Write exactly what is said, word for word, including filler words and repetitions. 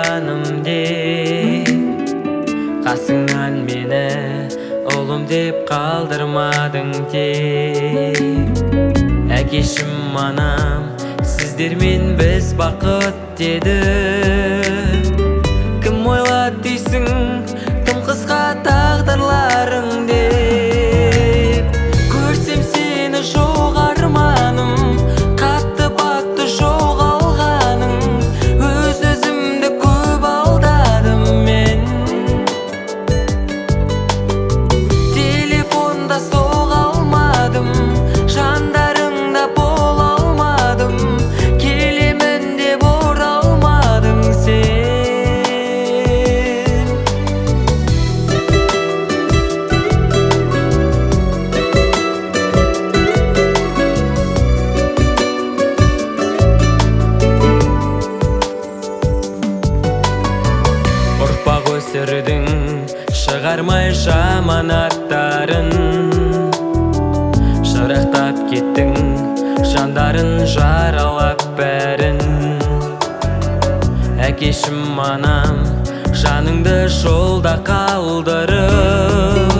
жаным деп, қасыңнан мені ұлым деп қалдырмадың деп. Әкешім анам сіздермен біз бақыт деді. Кім ойлады дейсің тым қысқа тағдырларың деп. Көрсем сені жоқ арманым, қатты бақты жоғалғаның. Өз өзімді көп алдадым мен. Телефонда соға алмадым, жандарыңда бола алмадым. Келемін деп оралмадың сен. Ұрпақ өсірдің, шығармай жаман аттарын. Шырақтап кеттің, жандарын жаралап бәрін. Әкешім анам жаныңды жолда қалдырып,